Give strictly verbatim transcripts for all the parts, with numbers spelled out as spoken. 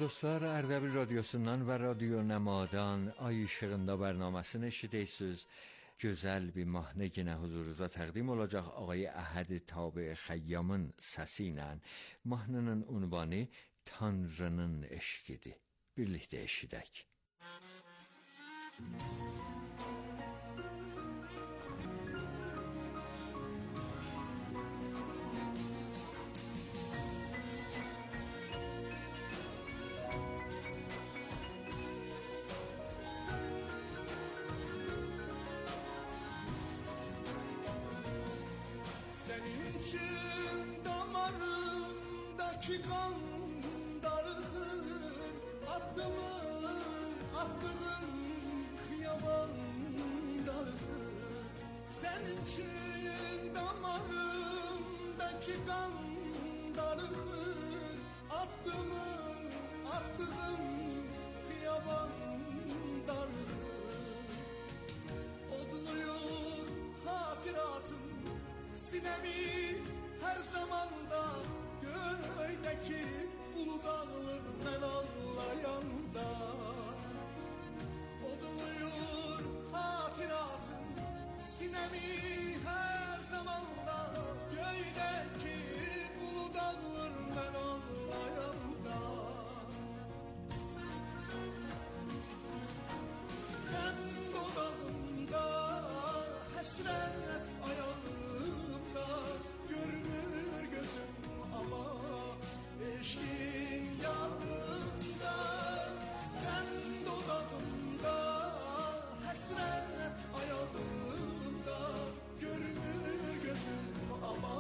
dostlar, Ərdəbil Radyosu'ndan ve Radyo Nəmadan Ay İşığında bərnaməsini eşidirsiniz. Gözəl bir mahnı yine huzurunuza təqdim olacaq Ağay Əhəd Tabe Xəyyamın səsi ilə. Mahnının unvanı Tanrının eşqidir. Birlikdə eşidək. Senin için damarımdaki kan darılır, adımı attığım kıyaman darılır. Senin için damarımdaki kan darılır, adımı attığım kıyaman darılır. Odluyor hatıratım sinemi her zamanda, göğdeki ulu dağlar men anlayanda. Odluyor hatıratım sinemi her zamanda, göğdeki ulu dağlar men anlayanda. Ben dodağımda hasret ayağımda, görünür gözüm ama eşkin yadımda. Ben dodağımda hasret ayağımda, görünür gözüm ama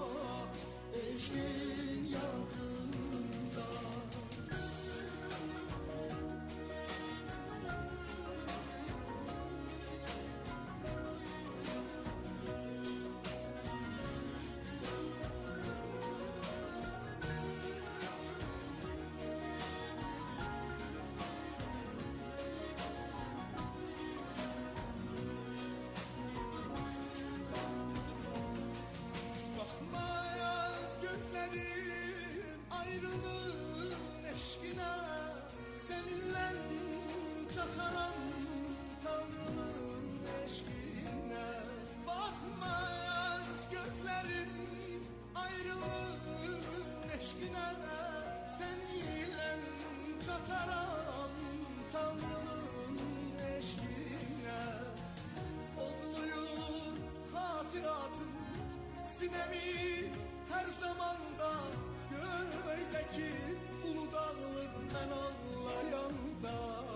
eşkin yadımda. Ayrılığın eşkine seninle çataram, Tanrı'nın eşkine. Bakmaz gözlerim ayrılığın eşkine, seninle çataram, Tanrı'nın eşkine. Odluyor hatıratım sinemi her zamanda, göğdeki ulu dağlar men anlayanda.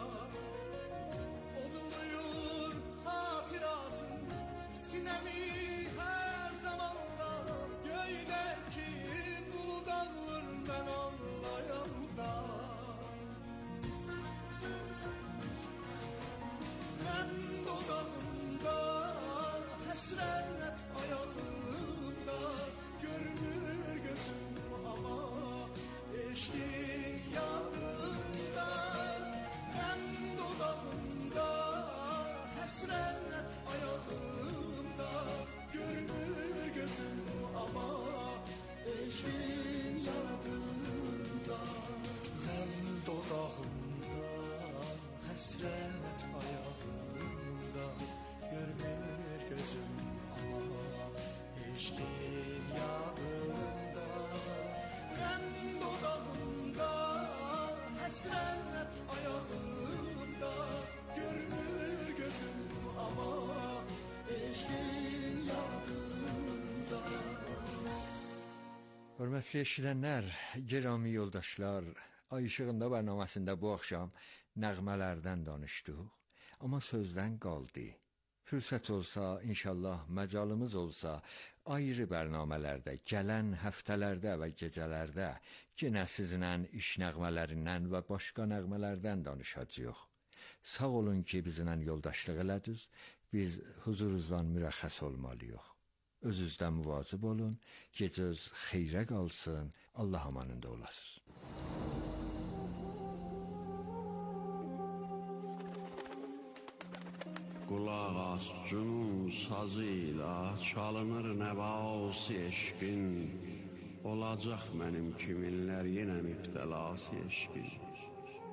Odluyor hatıratım sinemi her zamanda, göğdeki ulu dağlar men anlayanda. Ben dodağımda hasret ayağımda, görünür gözüm ama eşkin yadımda. Ben dodağımda hasret ayağımda, görünür gözüm ama eşkin yadımda. Ben dodağımda hasret ayağımda, görünür gözüm ama eşkin yadımda. Ben dodağımda hasret ayağımda, görünür gözüm ama eşkin yadımda. Hörmətli eşidənlər, girami yoldaşlar, Ay İşığında bərnaməsində bu axşam nəğmələrdən danışdıq, amma sözdən qaldı. Fürsət olsa, inşallah məcalımız olsa, ayrı bərnamələrdə, gələn həftələrdə və gecələrdə yenə sizinlə iş nəğmələrindən və başqa nəğmələrdən danışacağıq. Sağ olun ki, bizimlə yoldaşlıq elədiniz, biz huzurunuzdan mürəxxəs olmalıyıq. Özünüzdən müvazib olun, gecəniz xeyrə qalsın, Allah amanında olasınız. Qulaq as cünun sazıyla çalınır nəvası eşqin, olacaq mənim kiminlər yenə mübtəlası eşqin.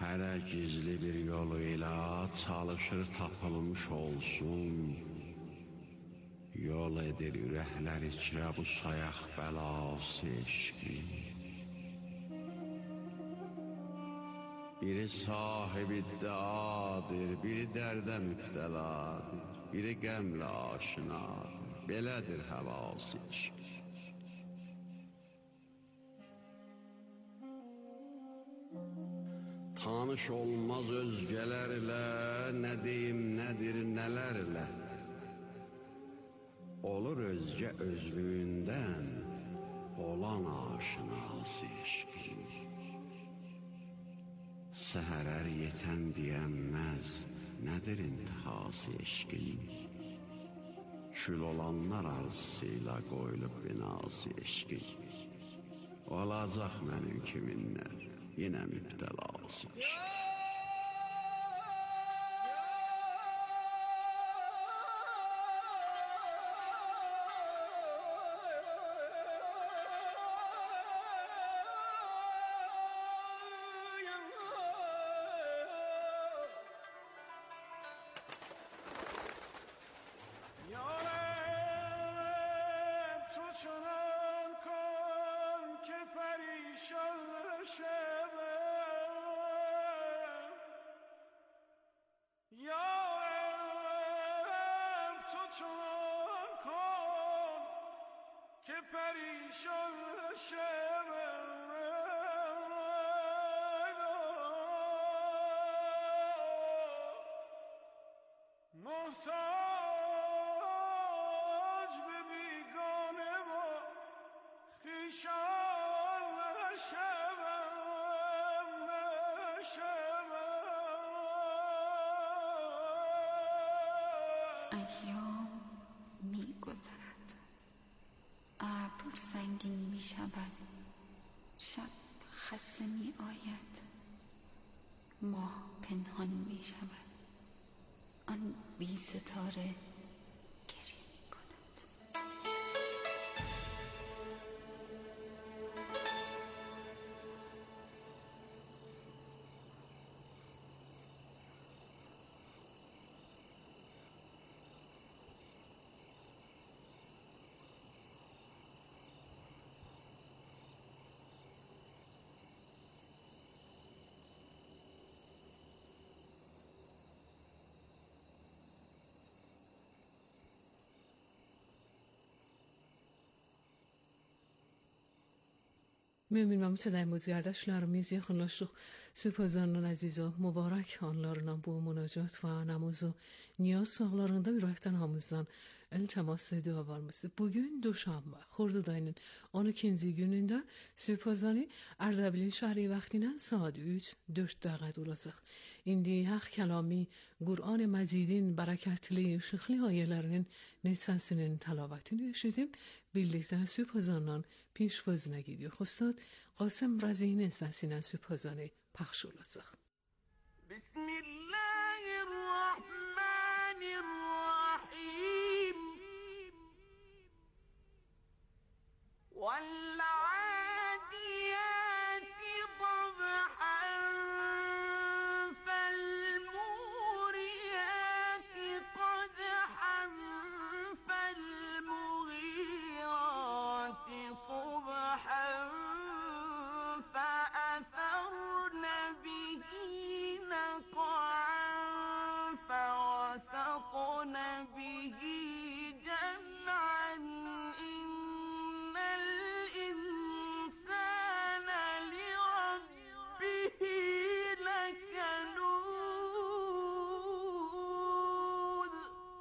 hərə gizli bir yolu ilə çalışır tapılmış olsun. Yol edir ürəklər içrə bu sayaq bəlası eşqi. Biri sahib iddiadır, biri dərdə mübtəladır, biri qəmlə aşinadır, belədir həvası eşqi. Tanış olmaz özgələrlə, nə deyim nədir nələrlə. Olur özgə özlüyündən, olan aşinası eşqi. Səhərər yetən deyənməz, nədir intihası eşqin? Kül olanlar arzusuyla qoyulub binası eşqi. Olacaq mənim kiminlər, yenə mübtəlası eşqi. ایام می گذرد، ابر سنگین می شود، شب خسته می آید، ماه پنهان می شود، آن بی ستاره گریه می کند. Mümin mütədəmmüz qardaşlarımız, yaxınlaşıq. Sübhazanın əziz o mübarək anlarından bu münacat və namaz o niyaz sağlarında ürəkdən hamımızdan iltimas dua varmızdır. Bugün Duşanbə, Xordad ayının on ikinci günündə Sübhazani Ərdəbilin şəhəri vaxtindən saat üç dörd dəqiqə olacaq. İndi haq kəlami Qur'an Məcidin bərəkətli, işıqlı ayələrinin neçəsinin təlavətini eşidib, birlikdə Sübhazandan پیشوازنه گیدی خستاد قاسم رزین سنسینن سپازانه پخش olacaq. بسم الله الرحمن الرحيم والعاديات ضبحا فالموريات قدحا فالمغيرات صبحا فأثرن به نقعا فوسطن به جمعا إن الإنسان لربه لكنود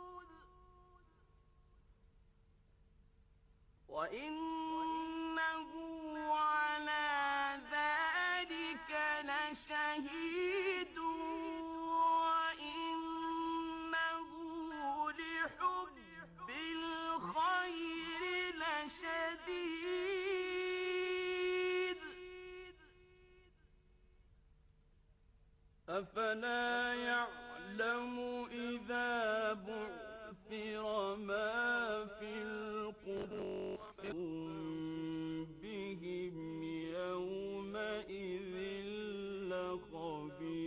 وإنه على ذلك لشهيد وإنه لحب الخير لشديد أفلا يعلم إذا بعثر ما في القبور بهم يومئذ لخبير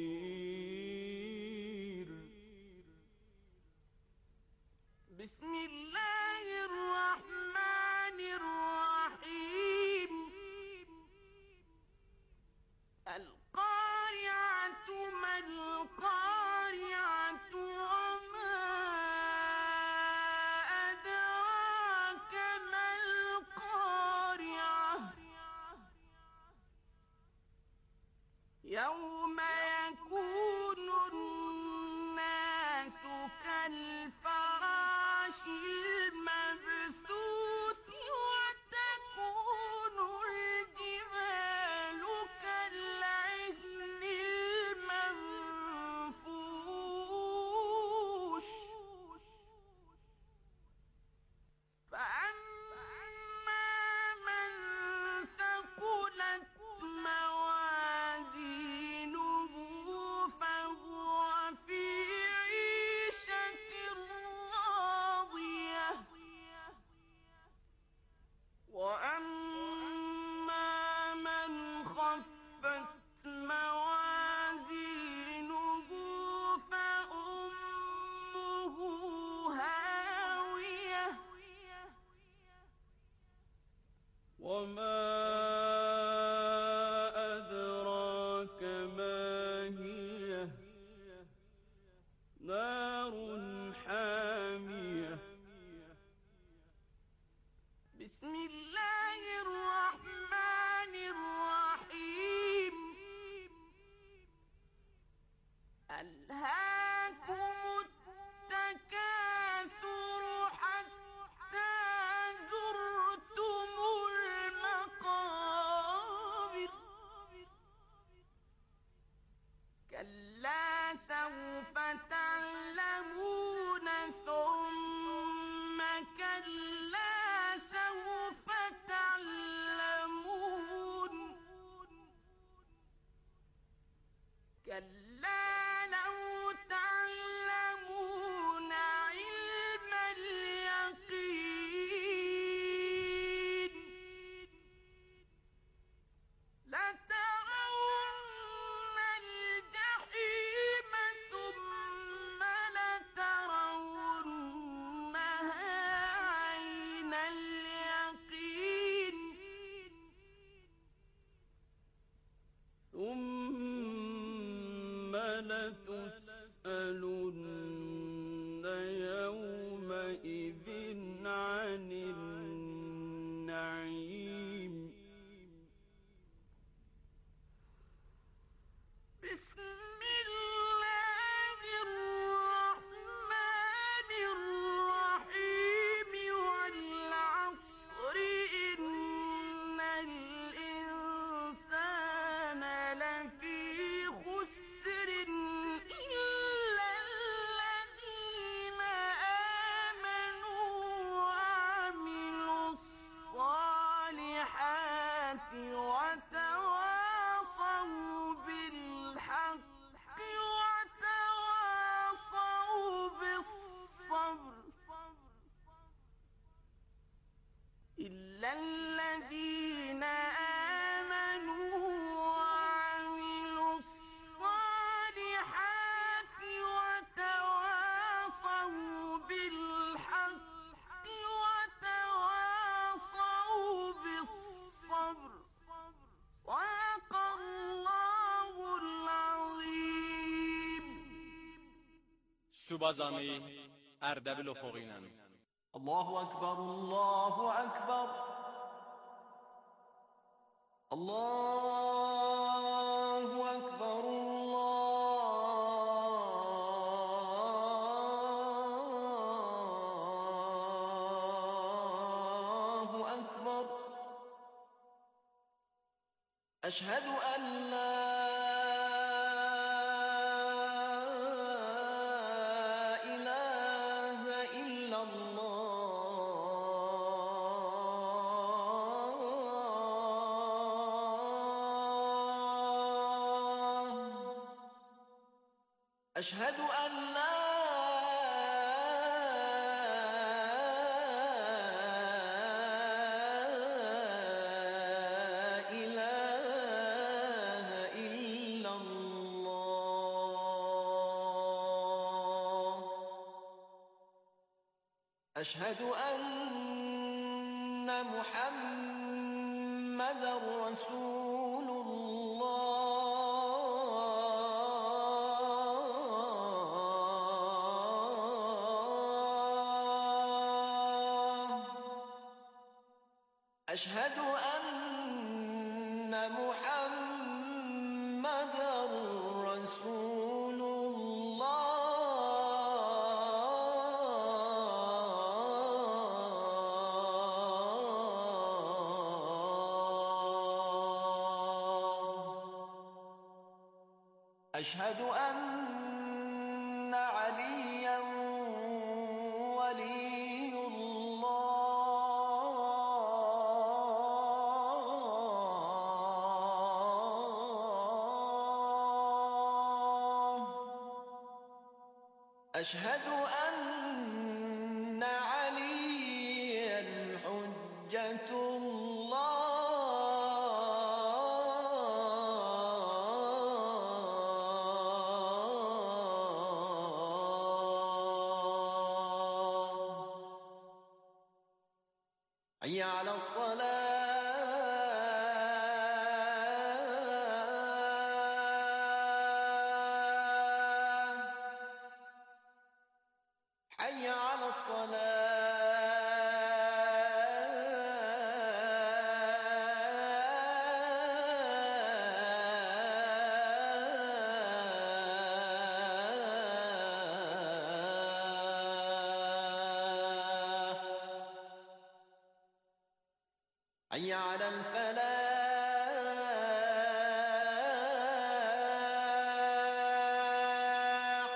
يوم يكون الناس كالفراش المبثوث وتكون الجبال كالعهن المنفوش فأما من ثقلت موازينه فهو في عيشة راضية وأما من خفت موازينه فأمه هاوية وما أدراك ما هي نار حامية بسم الله الرحمن الرحيم ألهاكم التكاثر حتى زرتم المقابر كلا سوف تعلمون ثم كلا سوف تعلمون كلا لو تعلمون علم اليقين لترون الجحيم ثم لترونها عين اليقين ثم لتسألن يومئذ عن النعيم بسم الله الرحمن الرحيم والعصر إن الإنسان لفي خسر إلا الذين آمنوا وعملوا الصالحات وتواصوا بالحق وتواصوا بالصبر إلا الذين آمنوا وعملوا الصالحات وتواصوا بالحق وتواصوا بالصبر صدق الله العظيم. سوبازانی اردبیل افقینم. الله أكبر الله أكبر الله أكبر الله أكبر أشهد أن لا إله إلا الله أشهد أن لا إله إلا الله أشهد أن محمدا رسول الله أشهد أن محمدا رسول الله أشهد أن عليا ولي الله أشهد أن عليا حجة حي على الصلاة حي على الصلاة حي على الفلاح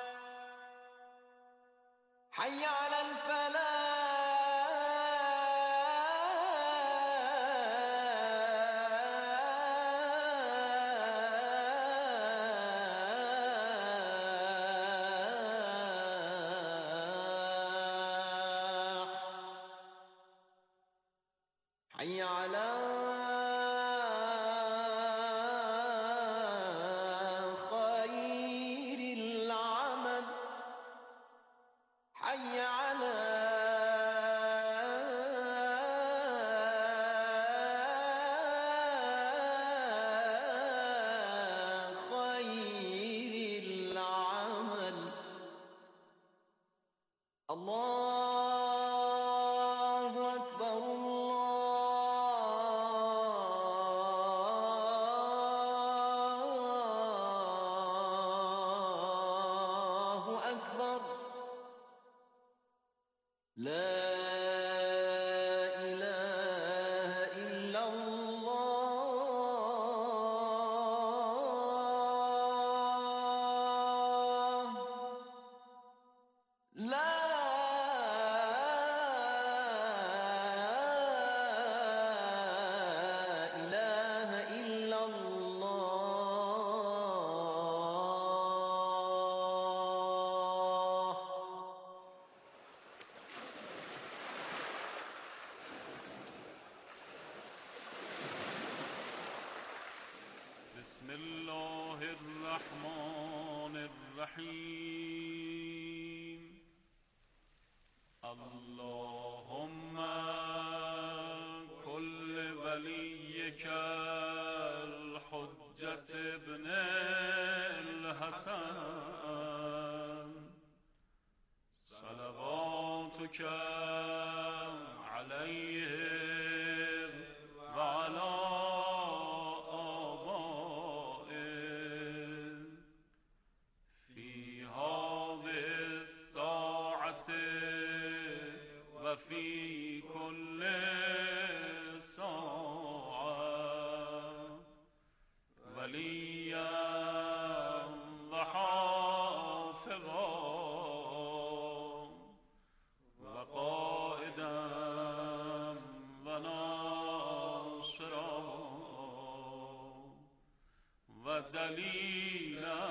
حي على الفلاح حي على خير العمل حي على خير العمل الله أكبر الله أكبر لا إله إلا الله لا إله إلا الله بسم الله الرحمن الرحيم اللهم كل وليك الحجة ابن الحسن صلواتك عليه وعلى آبائه في هذه الساعة وفي كل ساعة وليا وحافظا وقائدا وناصرا ودليلا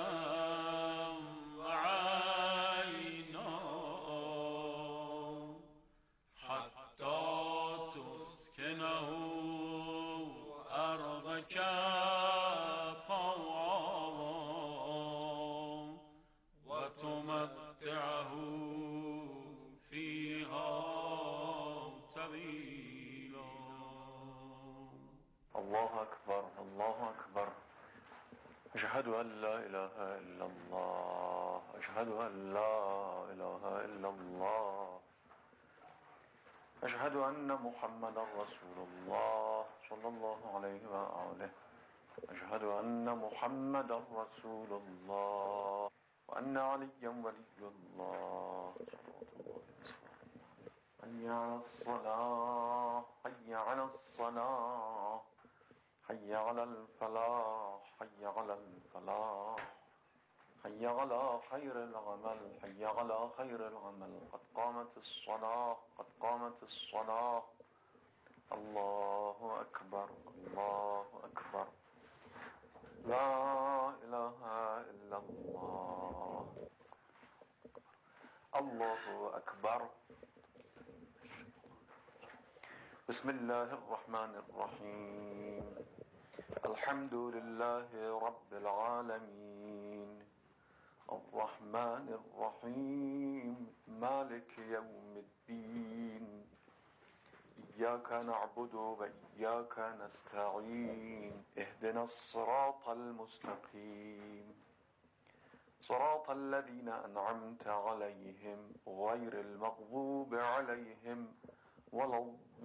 وعينا حتى تسكنه أرضك طوعا وتمتعه فيها طويلا. الله أكبر الله أكبر أشهد أن لا إله إلا الله أشهد أن لا إله إلا الله أشهد أن محمدا رسول الله صلى الله عليه وآله أشهد أن محمدا رسول الله وأن عليا ولي الله. حي على الصلاة حي على الصلاة حي على الفلاح حي على الفلاح حي على خير العمل حي على خير العمل. قد قامت الصلاة قد قامت الصلاة. الله أكبر الله أكبر. لا إله إلا الله. الله أكبر. بسم الله الرحمن الرحيم. الحمد لله رب العالمين الرحمن الرحيم مالك يوم الدين. إياك نعبد وإياك نستعين. اهدنا الصراط المستقيم صراط الذين أنعمت عليهم غير المغضوب عليهم ولا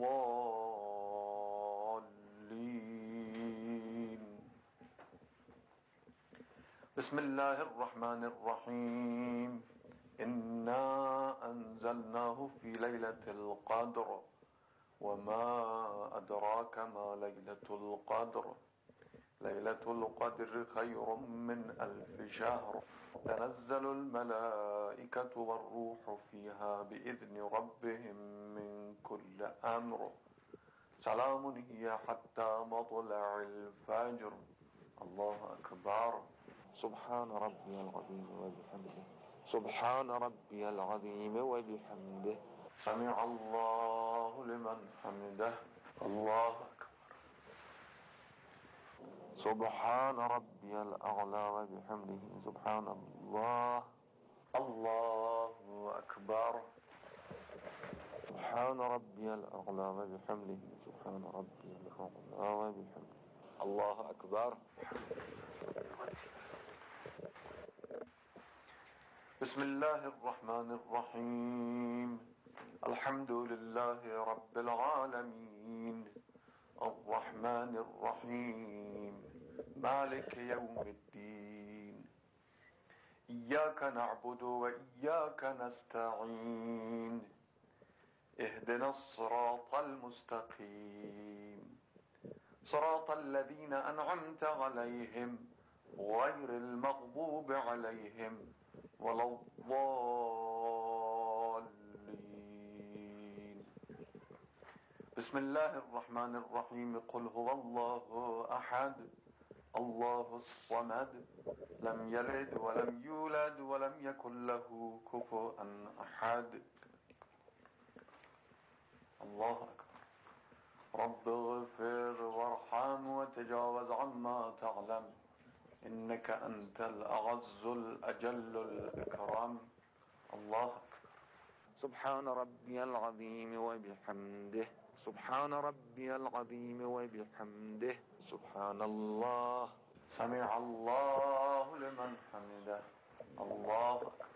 الضالين. بسم الله الرحمن الرحيم. إنا أنزلناه في ليلة القدر وما أدراك ما ليلة القدر. ليلة القدر خير من ألف شهر. تنزل الملائكة والروح فيها بإذن ربهم من كل أمر. سلام هي حتى مطلع الفجر. الله أكبر. سبحان ربي العظيم وبحمده. سبحان ربي العظيم وبحمده. سمع الله لمن حمده. الله أكبر. سبحان ربي الأعلى وبحمده. سبحان الله. الله أكبر. سبحان ربي الأعلى وبحمده. سبحان ربي الأعلى وبحمده. الله أكبر. بسم الله الرحمن الرحيم. الحمد لله رب العالمين الرحمن الرحيم مالك يوم الدين. إياك نعبد وإياك نستعين. اهدنا الصراط المستقيم صراط الذين أنعمت عليهم غير المغضوب عليهم ولا الضالين. بسم الله الرحمن الرحيم. قل هو الله أحد الله الصمد لم يلد ولم يولد ولم يكن له كفوا أحد. الله أكبر. رب اغفر وارحم وتجاوز عما تعلم إنك أنت الأعز الأجل الأكرم. الله أكبر. سبحان ربي العظيم وبحمده. سبحان ربي العظيم وبحمده. سبحان الله. سمع الله لمن حمده. الله أكبر.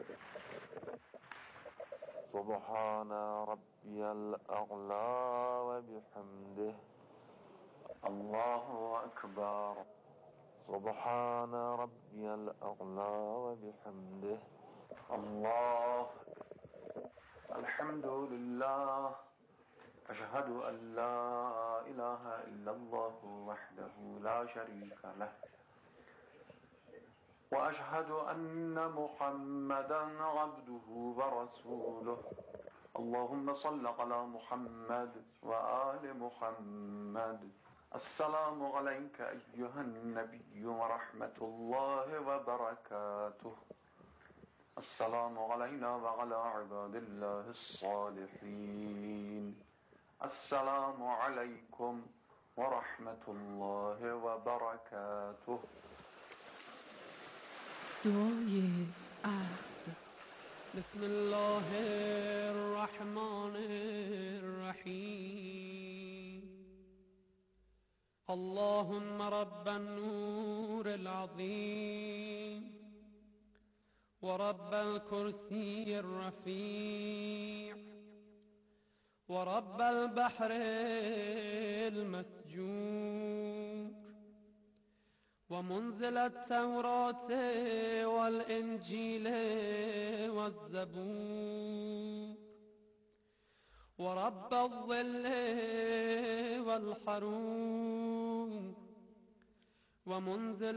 سبحان ربي الأعلى وبحمده. الله أكبر. سبحان ربي الأعلى وبحمده. الله. الحمد لله. أشهد أن لا إله إلا الله وحده لا شريك له وأشهد أن محمدا عبده ورسوله. اللهم صل على محمد وآل محمد. السلام عليك أيها النبي ورحمة الله وبركاته. السلام علينا وعلى عباد الله الصالحين. السلام عليكم ورحمة الله وبركاته. دعای عهد. بسم الله الرحمن الرحيم. اللهم رب النور العظيم ورب الكرسي الرفيع ورب البحر المسجور ومنزل التوراة والإنجيل والزبور ورب الظل والحرور ومنزل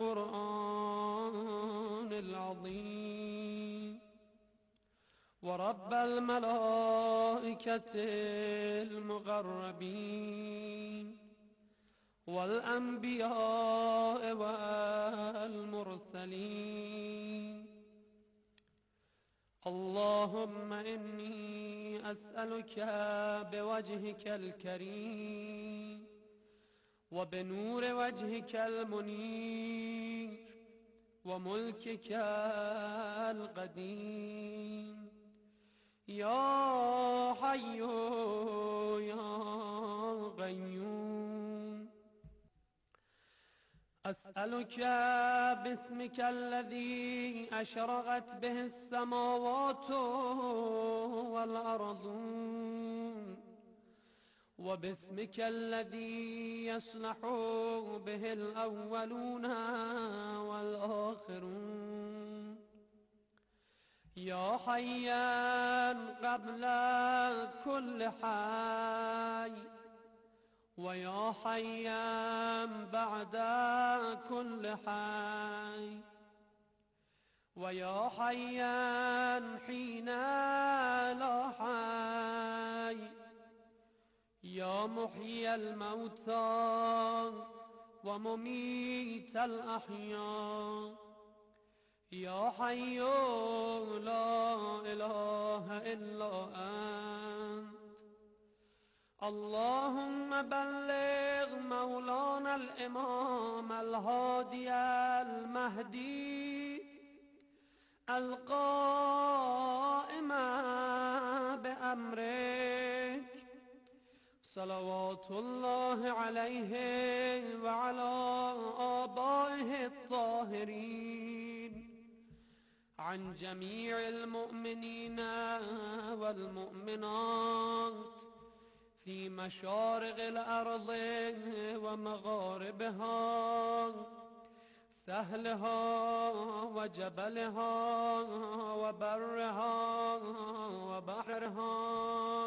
القرآن العظيم ورب الملائكة المقربين والأنبياء والمرسلين. اللهم إني أسألك بوجهك الكريم وبنور وجهك المنير وملكك القديم يا حي يا قيوم. أسألك باسمك الذي أشرقت به السماوات والأرض وباسمك الذي يصلح به الأولون والآخرون يا حيا قبل كل حي ويا حيا بعد كل حي ويا حيا حين لا حي يا محيي الموتى ومميت الأحياء يا حي لا إله إلا أنت. اللهم بلغ مولانا الإمام الهادي المهدي القائم بأمرك صلوات الله عليه وعلى آبائه الطاهرين عن جميع المؤمنين والمؤمنات في مشارق الأرض ومغاربها سهلها وجبلها وبرها وبحرها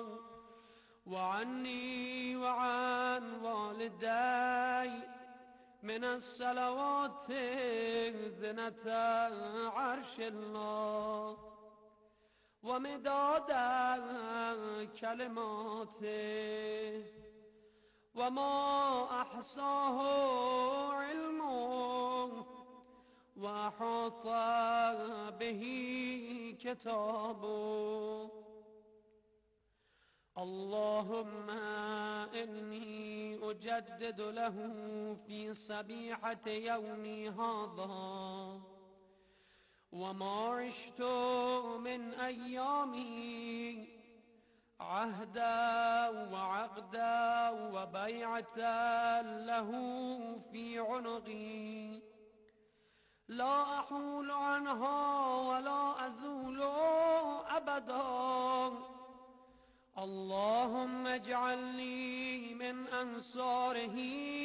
وعني وعن والدي من الصلوات زنة عرش الله ومداد كلماته وما أحصاه علمه وأحاط به كتابه. اللهم إني أجدد له في صبيحة يومي هذا وما عشت من أيامي عهدا وعقدا وبيعة له في عنقي لا أحول عنها ولا أزول أبدا. اللهم اجعلني من أنصاره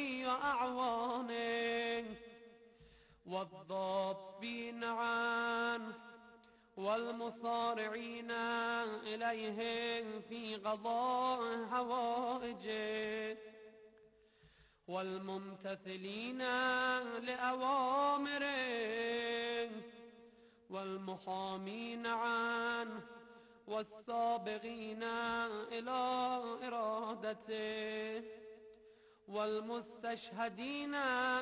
وأعوانه والضابين عنه والمصارعين إليه في قضاء حوائجه والممتثلين لأوامره والمحامين عنه والسابقين إلى إرادته والمستشهدين